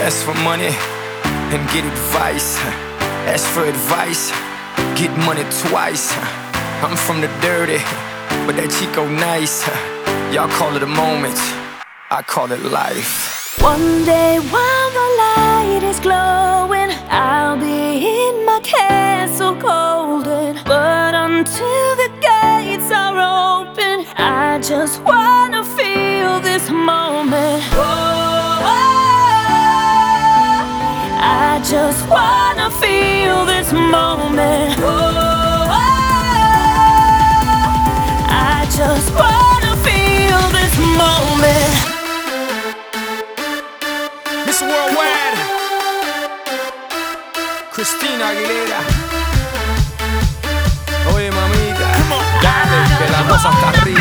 Ask for money and get advice. Ask for advice, get money twice. I'm from the dirty, but that Chico nice. Y'all call it a moment, I call it life. One day while the light is glowing, I'll be in my castle golden. But until the gates are open, I just wanna feel this moment. I just wanna feel this moment. I just wanna feel this moment. Miss Worldwide, Christina Aguilera. Oye mamita, dale, que la cosa está arriba.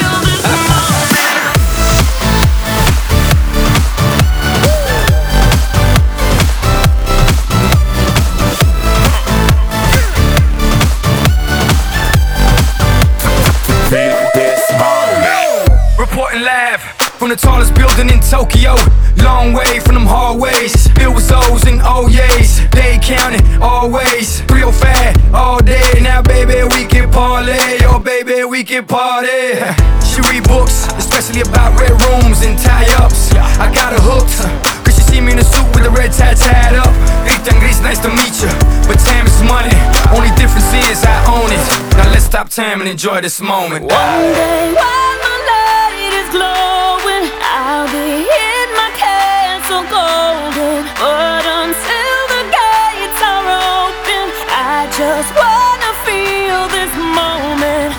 Reporting live from the tallest building in Tokyo. Long way from them hallways, filled with O's and O's. They counting always, real fat all day. Now baby we can parlay, oh baby we can party. She read books, especially about red rooms and tie-ups. I got her hooked, cause she see me in a suit with a red tie tied up. Ethan Gris, nice to meet you, but time is money. Only difference is I own it. Now let's stop time and enjoy this moment. One day while my light is glowing, I'll be in my castle golden. But until the gates are open, I just wanna feel this moment.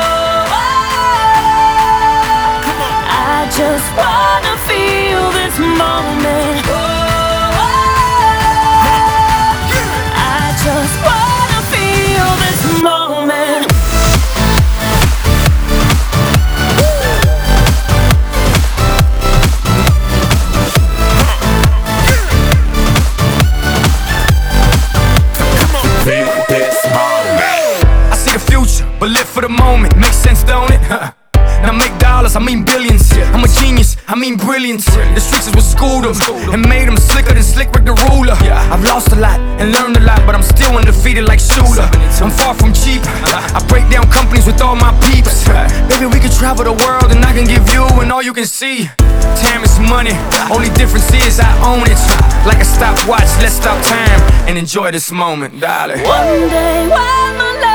I just wanna feel this moment. I just wanna feel this moment. I see the future, but live for the moment. Makes sense, don't it? Now make dollars, I mean billions. I'm a genius, I mean brilliance. The streets is what schooled them and made them slicker than Slick Rick the ruler. I've lost a lot and learned a lot, but I'm still undefeated like Shooter. I'm far from cheap, I break down companies with all my peeps. Baby, we can travel the world and I can give you and all you can see. Time is money, only difference is I own it. Like a stopwatch, let's stop time and enjoy this moment, darling. One day while my life